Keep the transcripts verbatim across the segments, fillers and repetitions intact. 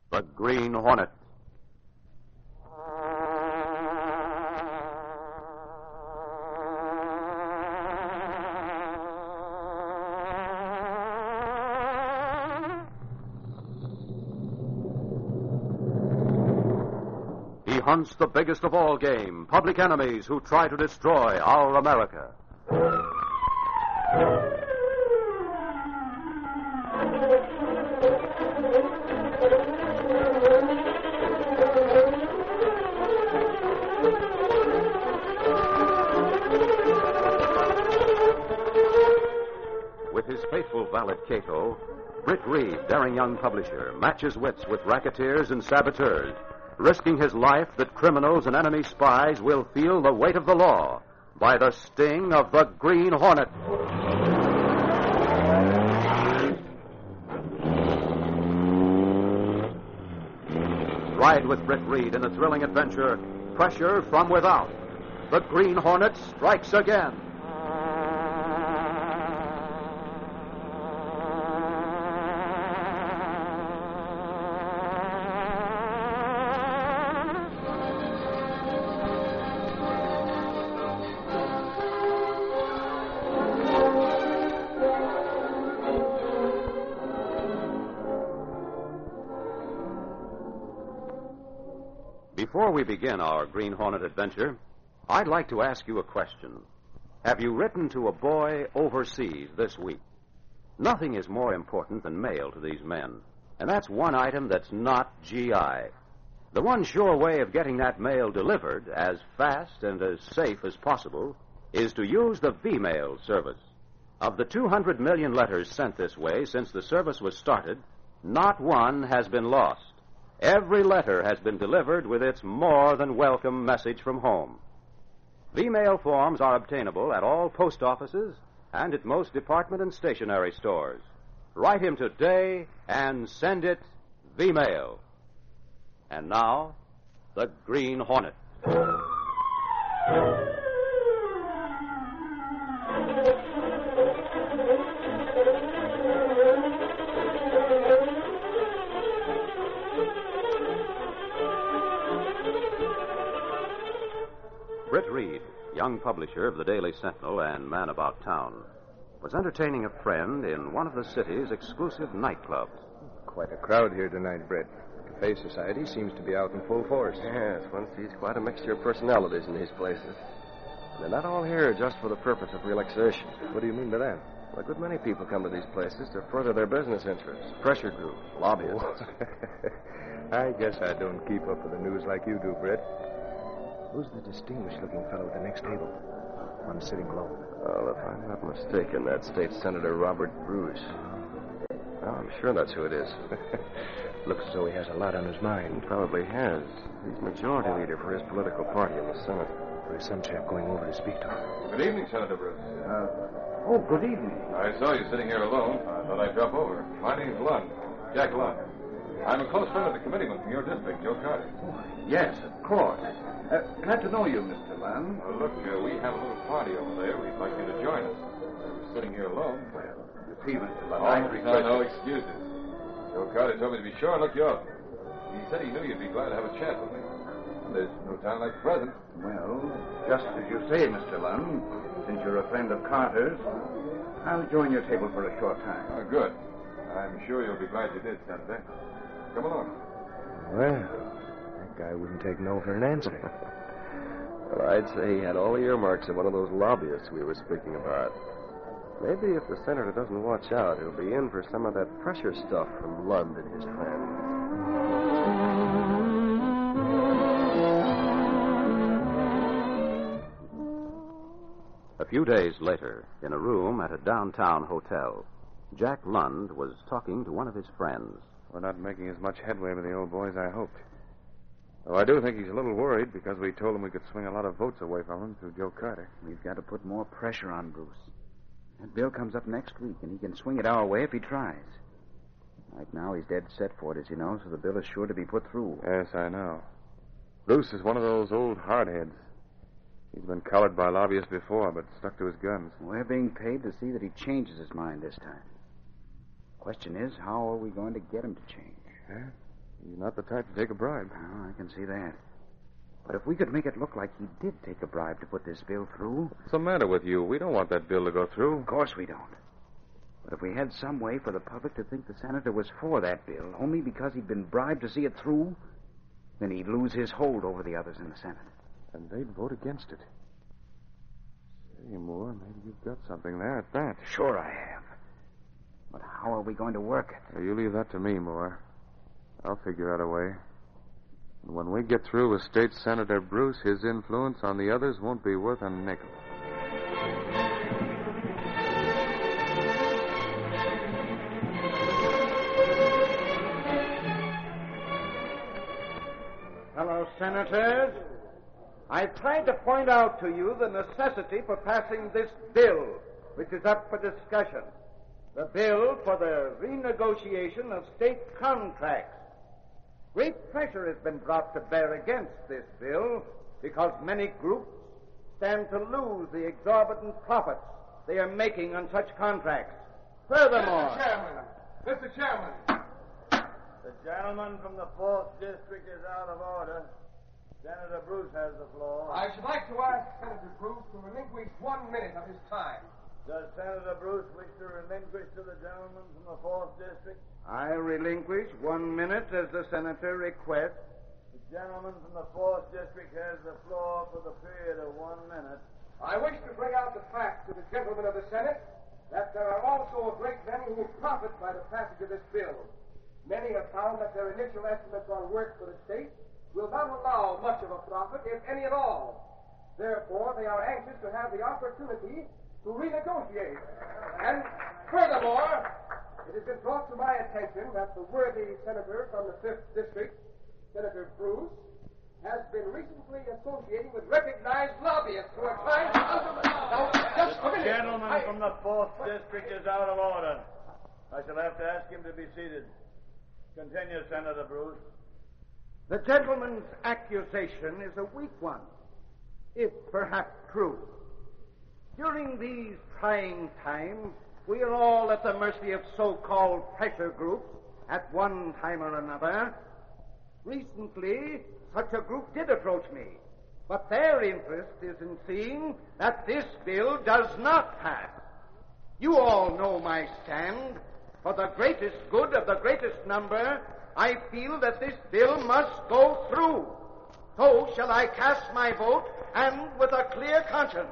The Green Hornet. He hunts the biggest of all game, public enemies who try to destroy our America. With his faithful valet Cato, Britt Reed, daring young publisher, matches wits with racketeers and saboteurs, risking his life that criminals and enemy spies will feel the weight of the law by the sting of the Green Hornet. Ride with Britt Reed in the thrilling adventure, Pressure from Without. The Green Hornet strikes again. Before we begin our Green Hornet adventure, I'd like to ask you a question. Have you written to a boy overseas this week? Nothing is more important than mail to these men, and that's one item that's not G I. The one sure way of getting that mail delivered as fast and as safe as possible is to use the V-mail service. Of the two hundred million letters sent this way since the service was started, not one has been lost. Every letter has been delivered with its more than welcome message from home. V-mail forms are obtainable at all post offices and at most department and stationery stores. Write him today and send it V-mail. And now, the Green Hornet. Britt Reed, young publisher of the Daily Sentinel and man about town, was entertaining a friend in one of the city's exclusive nightclubs. Quite a crowd here tonight, Britt. Cafe Society seems to be out in full force. Yes, one sees quite a mixture of personalities in these places. They're not all here just for the purpose of relaxation. What do you mean by that? Well, a good many people come to these places to further their business interests. Pressure groups, lobbyists. I guess I don't keep up with the news like you do, Britt. Who's the distinguished-looking fellow at the next table? One sitting alone. Well, if I'm not mistaken, that's State Senator Robert Bruce. Oh, I'm sure that's who it is. Looks as though he has a lot on his mind. He probably has. He's majority leader for his political party in the Senate. There's some chap going over to speak to him. Good evening, Senator Bruce. Uh, oh, good evening. I saw you sitting here alone. I thought I'd drop over. My name's Lund, Jack Lund. I'm a close friend of the committeeman from your district, Joe Carter. Oh, yes, of course. Uh, glad to know you, Mister Lund. Well, look, uh, we have a little party over there. We'd like you to join us. I was sitting here alone. Well, you see, Mister Lund, Oh, I no, request... no excuses. Joe Carter told me to be sure and look you up. He said he knew you'd be glad to have a chat with me. And there's no time like the present. Well, just as you say, Mister Lund, since you're a friend of Carter's, I'll join your table for a short time. Oh, good. I'm sure you'll be glad you did, Senator. Come along. Well, that guy wouldn't take no for an answer. Well, I'd say he had all the earmarks of one of those lobbyists we were speaking about. Maybe if the senator doesn't watch out, he'll be in for some of that pressure stuff from Lund and his friends. A few days later, in a room at a downtown hotel, Jack Lund was talking to one of his friends. We're not making as much headway with the old boy as I hoped. Though I do think he's a little worried because we told him we could swing a lot of votes away from him through Joe Carter. We've got to put more pressure on Bruce. That bill comes up next week, and he can swing it our way if he tries. Right now, he's dead set for it, as you know, so the bill is sure to be put through. Yes, I know. Bruce is one of those old hardheads. He's been collared by lobbyists before, but stuck to his guns. We're being paid to see that he changes his mind this time. Question is, how are we going to get him to change? Huh? He's not the type to take a bribe. Oh, I can see that. But if we could make it look like he did take a bribe to put this bill through... What's the matter with you? We don't want that bill to go through. Of course we don't. But if we had some way for the public to think the senator was for that bill only because he'd been bribed to see it through, then he'd lose his hold over the others in the Senate. And they'd vote against it. Say, Moore, maybe you've got something there at that. Sure I have. But how are we going to work it? Well, you leave that to me, Moore. I'll figure out a way. And when we get through with State Senator Bruce, his influence on the others won't be worth a nickel. Fellow senators, I tried to point out to you the necessity for passing this bill, which is up for discussion. The bill for the renegotiation of state contracts. Great pressure has been brought to bear against this bill because many groups stand to lose the exorbitant profits they are making on such contracts. Furthermore... Mister Chairman! Mister Chairman! The gentleman from the fourth District is out of order. Senator Bruce has the floor. I should like to ask Senator Bruce to relinquish one minute of his time. Does Senator Bruce wish to relinquish to the gentleman from the fourth District? I relinquish one minute as the senator requests. The gentleman from the fourth District has the floor for the period of one minute. I wish to bring out the fact to the gentlemen of the Senate that there are also a great many who profit by the passage of this bill. Many have found that their initial estimates on work for the state will not allow much of a profit, if any at all. Therefore, they are anxious to have the opportunity to renegotiate. And furthermore, it has been brought to my attention that the worthy senator from the fifth District, Senator Bruce, has been recently associating with recognized lobbyists who are trying to... Now, just a minute. The gentleman I... from the fourth District is out of order. I shall have to ask him to be seated. Continue, Senator Bruce. The gentleman's accusation is a weak one, if perhaps true. During these trying times, we are all at the mercy of so-called pressure groups at one time or another. Recently, such a group did approach me, but their interest is in seeing that this bill does not pass. You all know my stand. For the greatest good of the greatest number, I feel that this bill must go through. So shall I cast my vote, and with a clear conscience.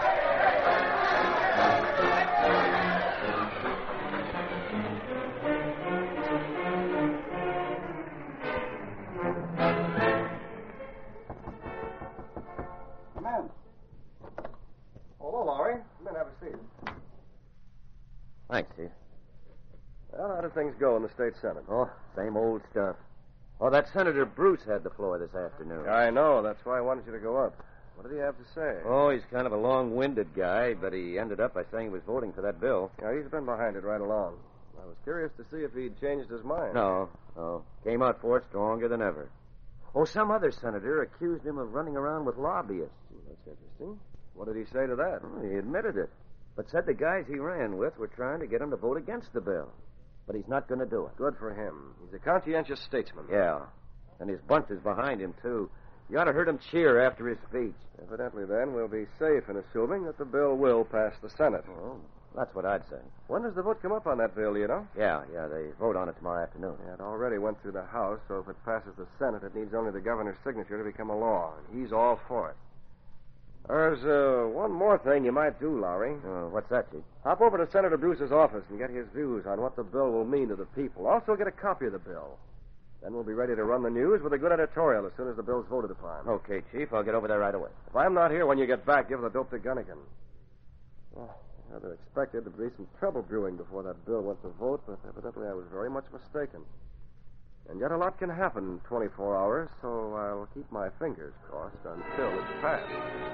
Come in. Hello, Lowry. Come in, have a seat. Thanks, Chief. Well, how do things go in the state senate? Oh, same old stuff. Oh, that Senator Bruce had the floor this afternoon. I know. That's why I wanted you to go up. What did he have to say? Oh, he's kind of a long-winded guy, but he ended up by saying he was voting for that bill. Yeah, he's been behind it right along. I was curious to see if he'd changed his mind. No, no. Came out for it stronger than ever. Oh, some other senator accused him of running around with lobbyists. That's interesting. What did he say to that? Well, he admitted it, but said the guys he ran with were trying to get him to vote against the bill. But he's not going to do it. Good for him. He's a conscientious statesman. Yeah. And his bunch is behind him, too. You ought to heard him cheer after his speech. Evidently, then, we'll be safe in assuming that the bill will pass the Senate. Well, that's what I'd say. When does the vote come up on that bill, do you know? Yeah, yeah, they vote on it tomorrow afternoon. Yeah, it already went through the House, so if it passes the Senate, it needs only the governor's signature to become a law. And he's all for it. There's uh, one more thing you might do, Lowry. Uh, what's that, Chief? Hop over to Senator Bruce's office and get his views on what the bill will mean to the people. Also get a copy of the bill. Then we'll be ready to run the news with a good editorial as soon as the bill's voted upon. Okay, Chief. I'll get over there right away. If I'm not here when you get back, give the dope to Gunnigan. Well, I rather expected there'd be some trouble brewing before that bill went to vote, but evidently I was very much mistaken. And yet a lot can happen in twenty-four hours, so I'll keep my fingers crossed until it's passed.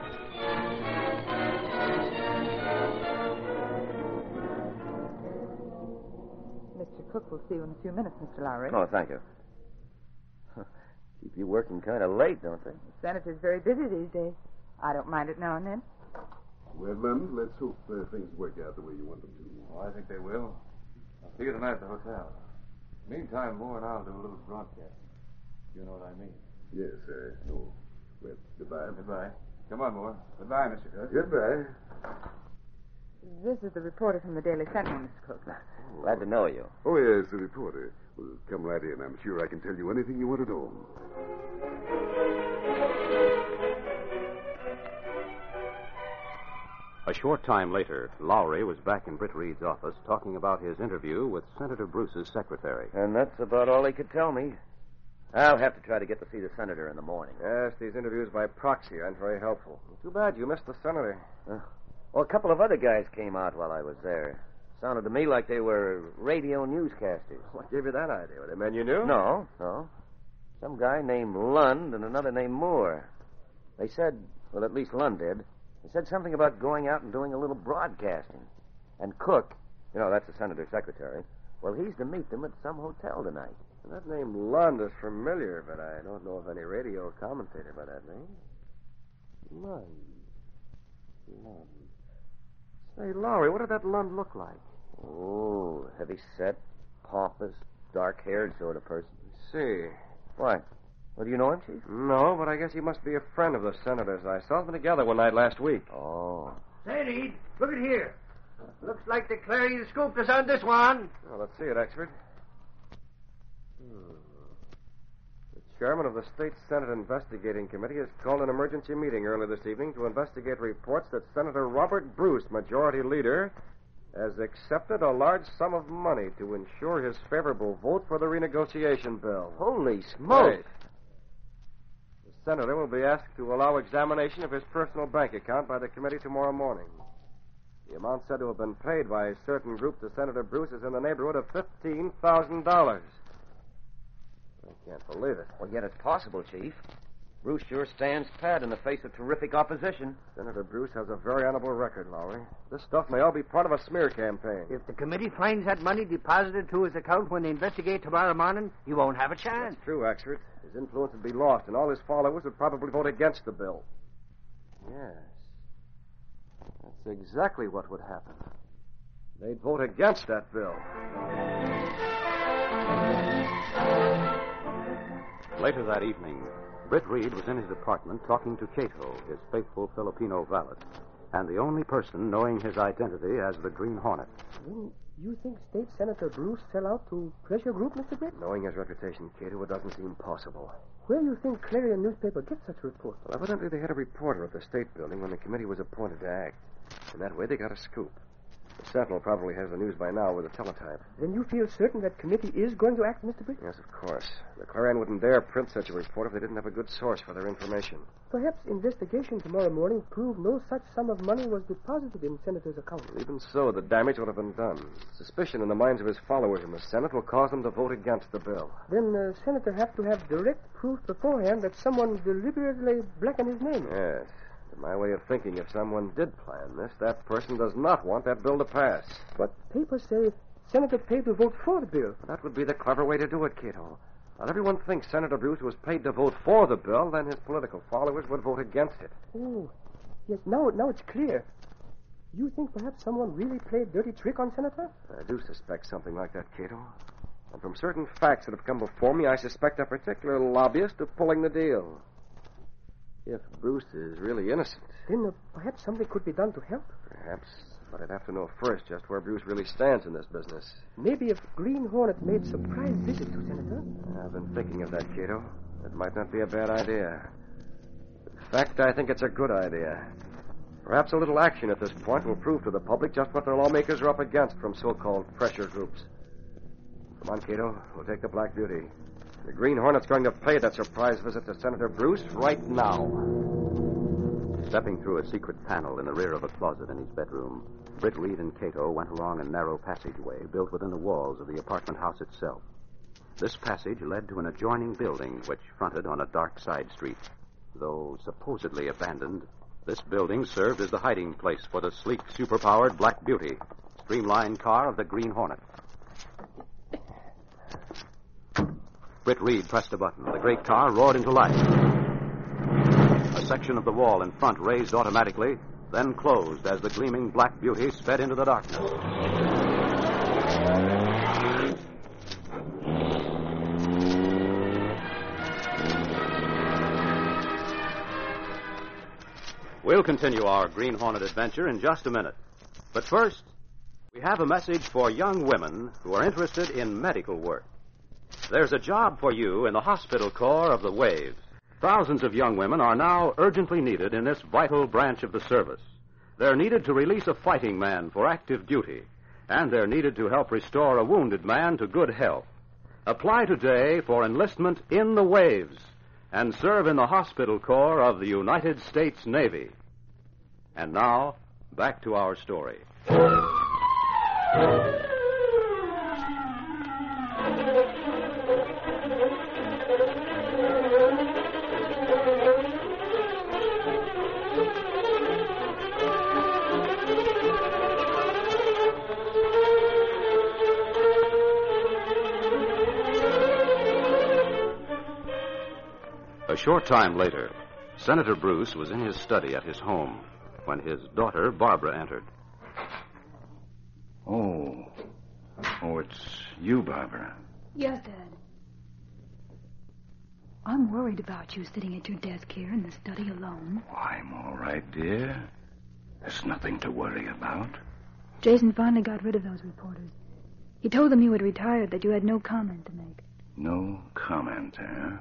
Mister Cook will see you in a few minutes, Mister Lowry. Oh, thank you. Keep you working kind of late, don't they? The Senator's very busy these days. I don't mind it now and then. Well, Lund, let's hope uh, things work out the way you want them to. Oh, I think they will. I'll see you tonight at the hotel. Meantime, Moore and I'll do a little broadcast. You know what I mean. Yes, sir. No. Well, goodbye. Goodbye. Come on, Moore. Goodbye, Mister Cook. Goodbye. This is the reporter from the Daily Sentinel, Mister Cook. Glad to know you. Oh, yes, the reporter. Well, come right in. I'm sure I can tell you anything you want to know. A short time later, Lowry was back in Britt Reed's office talking about his interview with Senator Bruce's secretary. And that's about all he could tell me. I'll have to try to get to see the senator in the morning. Yes, these interviews by proxy aren't very helpful. Too bad you missed the senator. Uh, well, a couple of other guys came out while I was there. Sounded to me like they were radio newscasters. What gave you that idea? Were they men you knew? No, no. Some guy named Lund and another named Moore. They said, well, at least Lund did, they said something about going out and doing a little broadcasting. And Cook, you know, that's the senator's secretary, well, he's to meet them at some hotel tonight. That name Lund is familiar, but I don't know of any radio commentator by that name. Lund. Lund. Say, Lowry, what did that Lund look like? Oh, heavy-set, pompous, dark-haired sort of person. I see. Why? Well, do you know him, Chief? No, but I guess he must be a friend of the senator's. I saw them together one night last week. Oh. Say, Reed, look at here. Looks like the Clarion scooped us on this one. Well, let's see it, Exford. Hmm. The chairman of the State Senate Investigating Committee has called an emergency meeting early this evening to investigate reports that Senator Robert Bruce, Majority Leader, has accepted a large sum of money to ensure his favorable vote for the renegotiation bill. Holy smoke! Right. The senator will be asked to allow examination of his personal bank account by the committee tomorrow morning. The amount said to have been paid by a certain group to Senator Bruce is in the neighborhood of fifteen thousand dollars. I can't believe it. Well, yet it's possible, Chief. Bruce sure stands pat in the face of terrific opposition. Senator Bruce has a very honorable record, Lowry. This stuff may all be part of a smear campaign. If the committee finds that money deposited to his account when they investigate tomorrow morning, he won't have a chance. That's true, Exford. His influence would be lost, and all his followers would probably vote against the bill. Yes. That's exactly what would happen. They'd vote against that bill. Later that evening, Britt Reed was in his apartment talking to Cato, his faithful Filipino valet, and the only person knowing his identity as the Green Hornet. Then you think State Senator Bruce fell out to pressure group, Mister Britt? Knowing his reputation, Cato, it doesn't seem possible. Where do you think Clarion newspaper gets such a report? Well, evidently they had a reporter at the State Building when the committee was appointed to act. And that way they got a scoop. The Sentinel probably has the news by now with a teletype. Then you feel certain that committee is going to act, Mister Britt? Yes, of course. The Clarion wouldn't dare print such a report if they didn't have a good source for their information. Perhaps investigation tomorrow morning proved no such sum of money was deposited in Senator's account. Even so, the damage would have been done. Suspicion in the minds of his followers in the Senate will cause them to vote against the bill. Then the Senator have to have direct proof beforehand that someone deliberately blackened his name. Yes. In my way of thinking, if someone did plan this, that person does not want that bill to pass. But papers say Senator paid to vote for the bill. That would be the clever way to do it, Cato. Now, everyone thinks Senator Bruce was paid to vote for the bill, then his political followers would vote against it. Oh, yes, now, now it's clear. You think perhaps someone really played a dirty trick on Senator? I do suspect something like that, Cato. And from certain facts that have come before me, I suspect a particular lobbyist of pulling the deal. If Bruce is really innocent. Then uh, perhaps something could be done to help. Perhaps, but I'd have to know first just where Bruce really stands in this business. Maybe if Green Hornet made surprise visit to Senator. I've been thinking of that, Cato. It might not be a bad idea. In fact, I think it's a good idea. Perhaps a little action at this point will prove to the public just what the lawmakers are up against from so-called pressure groups. Come on, Cato. We'll take the Black Beauty. The Green Hornet's going to pay that surprise visit to Senator Bruce right now. Stepping through a secret panel in the rear of a closet in his bedroom, Britt Reed and Cato went along a narrow passageway built within the walls of the apartment house itself. This passage led to an adjoining building which fronted on a dark side street. Though supposedly abandoned, this building served as the hiding place for the sleek, superpowered Black Beauty, streamlined car of the Green Hornet. Britt Reed pressed a button. The great car roared into life. A section of the wall in front raised automatically, then closed as the gleaming Black Beauty sped into the darkness. We'll continue our Green Hornet adventure in just a minute. But first, we have a message for young women who are interested in medical work. There's a job for you in the hospital corps of the Waves. Thousands of young women are now urgently needed in this vital branch of the service. They're needed to release a fighting man for active duty, and they're needed to help restore a wounded man to good health. Apply today for enlistment in the Waves and serve in the hospital corps of the United States Navy. And now, back to our story. A short time later, Senator Bruce was in his study at his home when his daughter, Barbara, entered. Oh. Oh, it's you, Barbara. Yes, Dad. I'm worried about you sitting at your desk here in the study alone. Oh, I'm all right, dear. There's nothing to worry about. Jason finally got rid of those reporters. He told them you had retired, that you had no comment to make. No comment, eh?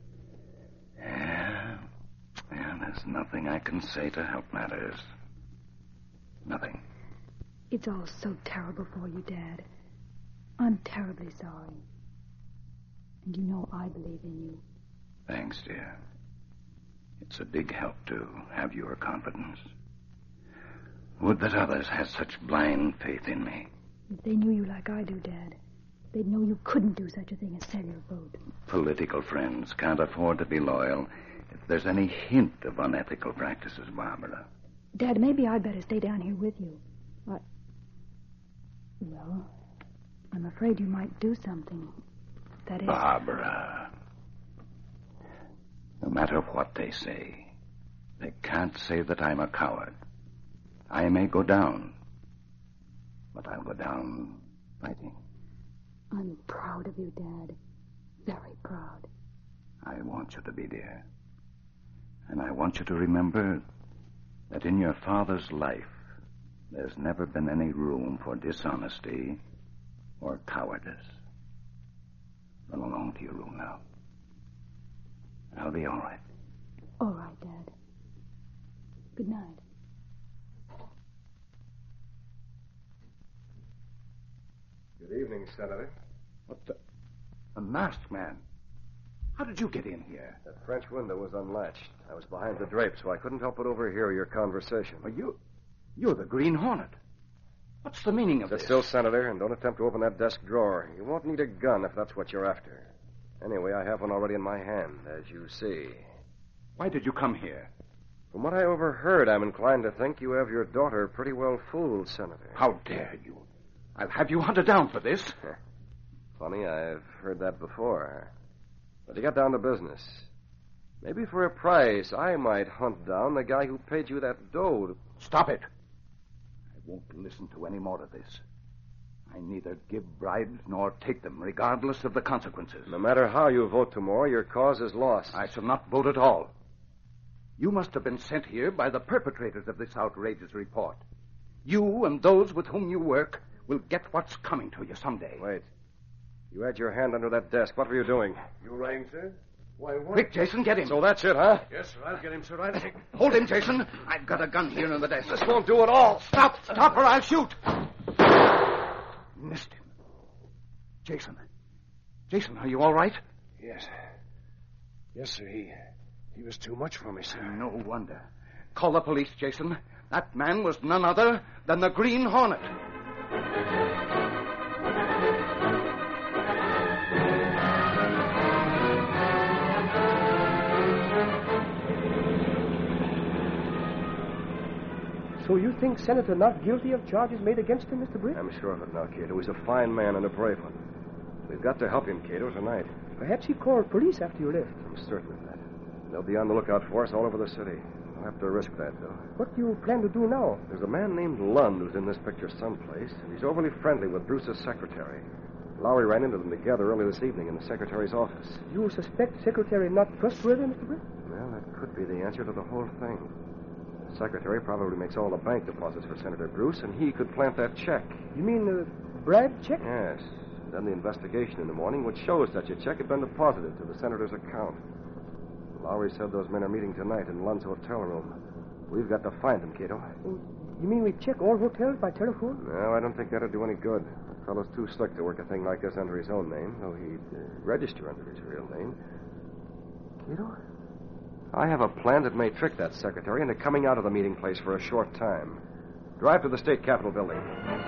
Yeah. Yeah, there's nothing I can say to help matters. Nothing. It's all so terrible for you, Dad. I'm terribly sorry. And you know I believe in you. Thanks, dear. It's a big help to have your confidence. Would that others had such blind faith in me. If they knew you like I do, Dad, they'd know you couldn't do such a thing as sell your vote. Political friends can't afford to be loyal if there's any hint of unethical practices, Barbara. Dad, maybe I'd better stay down here with you. I... Well, I'm afraid you might do something. That is... Barbara. No matter what they say, they can't say that I'm a coward. I may go down, but I'll go down fighting. I'm proud of you, Dad. Very proud. I want you to be, dear. And I want you to remember that in your father's life, there's never been any room for dishonesty or cowardice. Run along to your room now. I'll be all right. All right, Dad. Good night. Good evening, Senator. What the... A masked man? How did you get in here? That French window was unlatched. I was behind the drape, so I couldn't help but overhear your conversation. Well, you... You're the Green Hornet. What's the meaning of Sit this? still, Senator, and don't attempt to open that desk drawer. You won't need a gun if that's what you're after. Anyway, I have one already in my hand, as you see. Why did you come here? From what I overheard, I'm inclined to think you have your daughter pretty well fooled, Senator. How dare you? I'll have you hunted down for this. Funny, I've heard that before. But to get down to business, maybe for a price, I might hunt down the guy who paid you that dough. To... Stop it. I won't listen to any more of this. I neither give bribes nor take them, regardless of the consequences. No matter how you vote tomorrow, your cause is lost. I shall not vote at all. You must have been sent here by the perpetrators of this outrageous report. You and those with whom you work will get what's coming to you someday. Wait. You had your hand under that desk. What were you doing? You rang, sir? Why, what? Quick, Jason, get him. So that's it, huh? Yes, sir. I'll get him, sir. I'll take... Hold him, Jason. I've got a gun here in the desk. This won't do at all. Stop. Stop or I'll shoot. Missed him. Jason. Jason, are you all right? Yes. Yes, sir. He... He was too much for me, sir. No wonder. Call the police, Jason. That man was none other than the Green Hornet. So you think Senator not guilty of charges made against him, Mister Britt? I'm sure of it now, Cato. He's a fine man and a brave one. We've got to help him, Cato, tonight. Perhaps he called police after you left. I'm certain of that. They'll be on the lookout for us all over the city. We'll have to risk that, though. What do you plan to do now? There's a man named Lund who's in this picture someplace, and he's overly friendly with Bruce's secretary. Lowry ran into them together early this evening in the secretary's office. You suspect secretary not trustworthy, Mister Britt? Well, that could be the answer to the whole thing. Secretary probably makes all the bank deposits for Senator Bruce, and he could plant that check. You mean uh, Brad check? Yes. Then the investigation in the morning would show such a check had been deposited to the senator's account. Lowry said those men are meeting tonight in Lund's hotel room. We've got to find them, Cato. You mean we check all hotels by telephone? No, I don't think that'll do any good. The fellow's too slick to work a thing like this under his own name, though he'd uh, register under his real name. Cato? I have a plan that may trick that secretary into coming out of the meeting place for a short time. Drive to the state capitol building.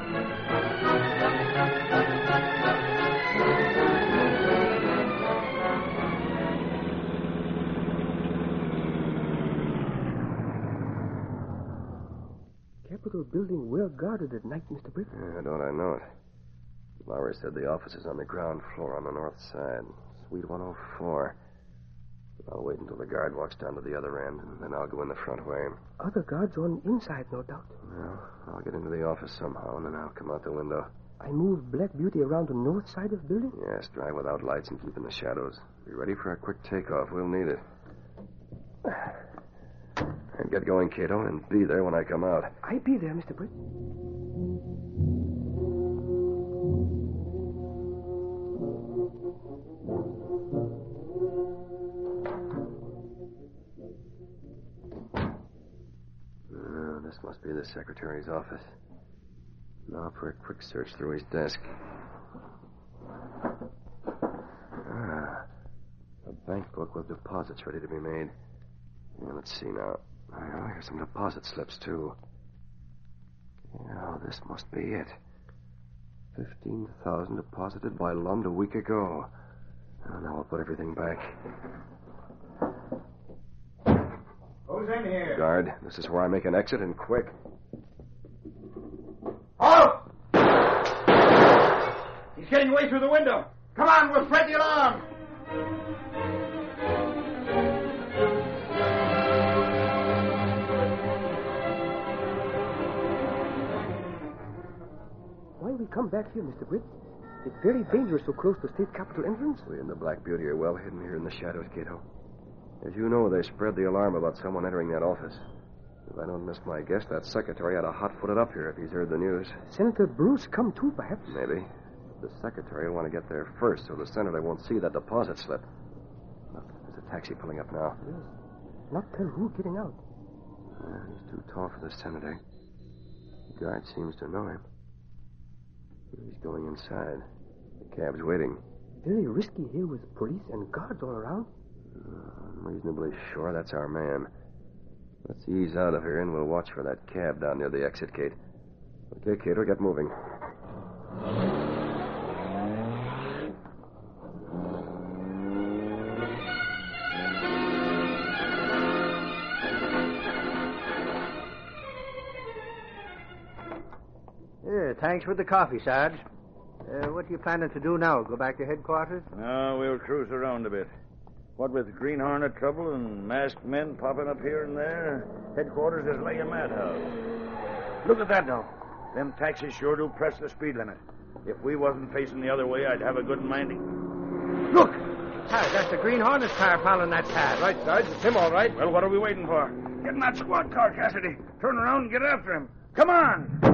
Capitol building well guarded at night, Mister Britt. Yeah, don't I know it. Lowry said the office is on the ground floor on the north side. Suite one oh four. I'll wait until the guard walks down to the other end, and then I'll go in the front way. Other guards on inside, no doubt. Well, I'll get into the office somehow, and then I'll come out the window. I move Black Beauty around the north side of the building? Yes, drive without lights and keep in the shadows. Be ready for a quick takeoff. We'll need it. And get going, Cato, and be there when I come out. I be there, Mister Britt. Oh, this must be the secretary's office. Now for a quick search through his desk. Ah, a bank book with deposits ready to be made. Yeah, let's see now. Oh, here's some deposit slips, too. Yeah, this must be it. Fifteen thousand deposited by Lund a week ago. Oh, now I'll put everything back. Who's in here? Guard, this is where I make an exit, and quick. Halt! He's getting away through the window. Come on, we'll spread the alarm. Why we come back here, Mister Britt? It's very dangerous so close to state capitol entrance. We and the Black Beauty are well hidden here in the shadows, Cato. As you know, they spread the alarm about someone entering that office. If I don't miss my guess, that secretary had a hot-footed up here if he's heard the news. Senator Bruce come too, perhaps? Maybe. The secretary will want to get there first so the senator won't see that deposit slip. Look, there's a taxi pulling up now. Yes. Not tell who getting out. Uh, he's too tall for the senator. The guard seems to know him. He's going inside. The cab's waiting. Very risky here with police and guards all around. Uh, I'm reasonably sure that's our man. Let's ease out of here, and we'll watch for that cab down near the exit gate. Okay, Cato, get moving. Yeah, thanks for the coffee, Sarge. Uh, what are you planning to do now? Go back to headquarters? No, we'll cruise around a bit. What with Green Hornet trouble and masked men popping up here and there, headquarters is like a madhouse. Look at that now. Them taxis sure do press the speed limit. If we wasn't facing the other way, I'd have a good mind. Look! Hi, that's the Green Hornet's car following that cab. Right, Sarge. It's him, all right. Well, what are we waiting for? Get in that squad car, Cassidy. Turn around and get after him. Come on!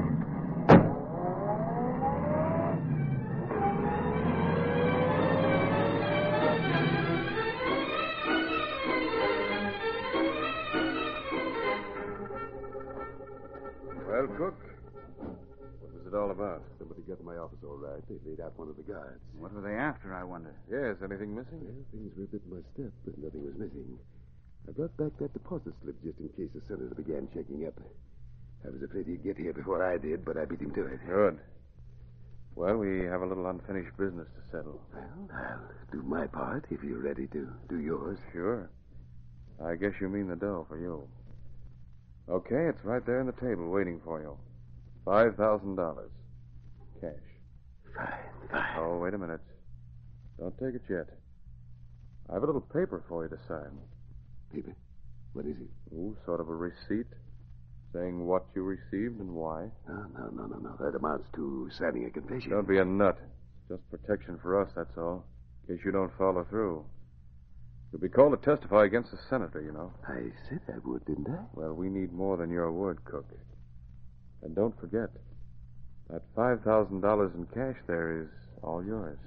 Well, Cook, what was it all about? Somebody got in my office all right. They laid out one of the guards. What were they after, I wonder? Yes, anything missing? Well, things were a bit mussed up, but nothing was missing. I brought back that deposit slip just in case the senator began checking up. I was afraid he'd get here before I did, but I beat him to it. Good. Well, we have a little unfinished business to settle. Well, I'll do my part if you're ready to do yours. Sure. I guess you mean the dough for you. Okay, it's right there on the table waiting for you. Five thousand dollars. Cash. Fine, fine. Oh, wait a minute. Don't take it yet. I have a little paper for you to sign. Paper? What is it? Ooh, sort of a receipt saying what you received and why. No, no, no, no, no. That amounts to signing a confession. Don't be a nut. It's just protection for us, that's all. In case you don't follow through. You'll be called to testify against the senator, you know. I said I would, didn't I? Well, we need more than your word, Cook. And don't forget, that five thousand dollars in cash there is all yours.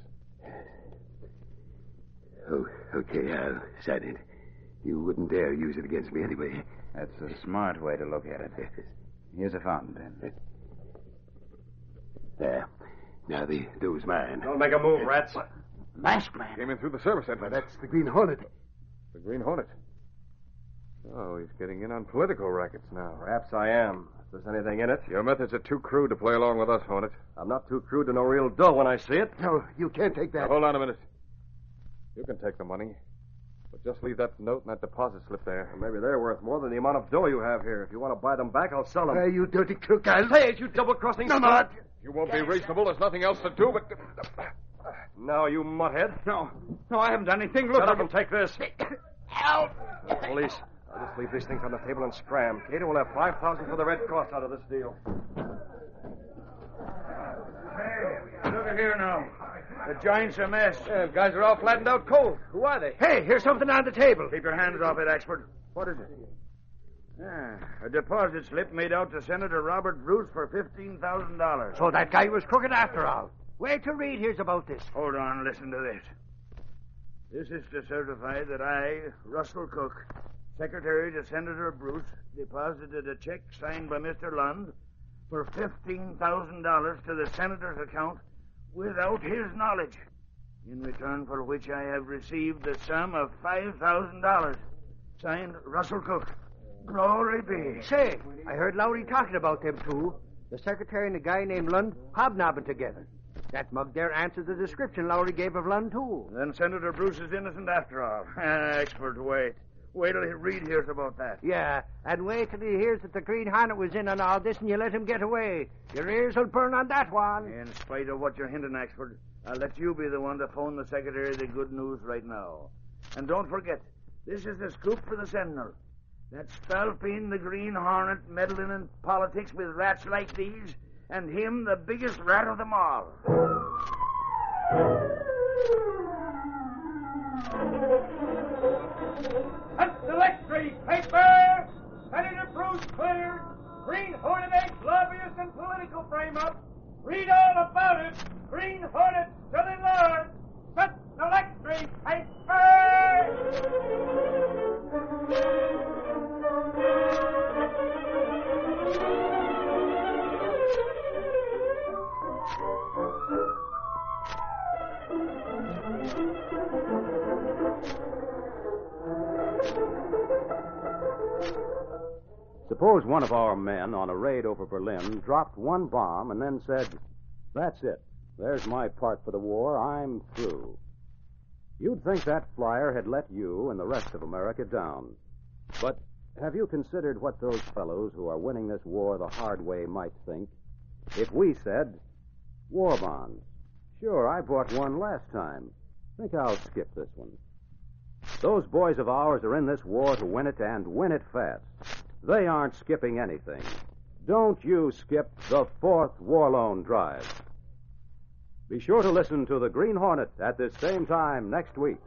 Oh, okay, I'll sign it. You wouldn't dare use it against me anyway. That's a smart way to look at it. Here's a fountain pen. There. Now the dough's mine. Don't make a move, rats. Masked man. Came in through the service entrance. That's the Green Hornet. The Green Hornet. Oh, he's getting in on political rackets now. Perhaps I am. If there's anything in it. Your methods are too crude to play along with us, Hornet. I'm not too crude to know real dough when I see it. No, you can't take that. Now, hold on a minute. You can take the money. But just leave that note and that deposit slip there. Well, maybe they're worth more than the amount of dough you have here. If you want to buy them back, I'll sell them. Hey, you dirty crook. I'll... Say it, you double-crossing... No, no. You won't be reasonable. There's nothing else to do but... No, you mutthead. No. No, I haven't done anything. Look, Shut up and take this. Help! Police, I'll just leave these things on the table and scram. Cato will have five thousand for the Red Cross out of this deal. Hey, look at here now. The joint's a mess. Yeah, the guys are all flattened out cold. Who are they? Hey, here's something on the table. Keep your hands off it, expert. What is it? Yeah, a deposit slip made out to Senator Robert Bruce for fifteen thousand dollars. So that guy was crooked after all. Wait till Reed hears about this. Hold on, listen to this. This is to certify that I, Russell Cook, secretary to Senator Bruce, deposited a check signed by Mister Lund for fifteen thousand dollars to the senator's account without his knowledge, in return for which I have received the sum of five thousand dollars. Signed, Russell Cook. Glory be. Say, I heard Lowry talking about them two. The secretary and a guy named Lund hobnobbing together. That mug there answers the description Lowry gave of Lund, too. Then Senator Bruce is innocent after all. Expert, wait. Wait till Reed hears about that. Yeah, and wait till he hears that the Green Hornet was in on all this and you let him get away. Your ears will burn on that one. In spite of what you're hinting, Expert, I'll let you be the one to phone the secretary the good news right now. And don't forget, this is the scoop for the Sentinel. That Spalpeen, the Green Hornet, meddling in politics with rats like these, and him the biggest rat of them all. Cut the electric paper! Senator Bruce cleared. Green Hornet Ace lobbyist and political frame-up. Read all about it. Green Hornet still in line. Cut the electric paper! Suppose one of our men on a raid over Berlin dropped one bomb and then said, "That's it. There's my part for the war. I'm through." You'd think that flyer had let you and the rest of America down. But have you considered what those fellows who are winning this war the hard way might think if we said, "War bonds. Sure, I bought one last time. Think I'll skip this one." Those boys of ours are in this war to win it and win it fast. They aren't skipping anything. Don't you skip the fourth War Loan Drive. Be sure to listen to the Green Hornet at this same time next week.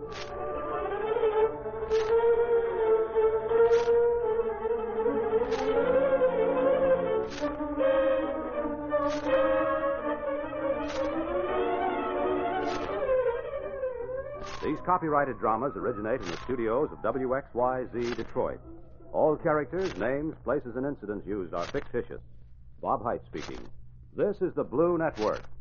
These copyrighted dramas originate in the studios of W X Y Z Detroit. All characters, names, places, and incidents used are fictitious. Bob Height speaking. This is the Blue Network.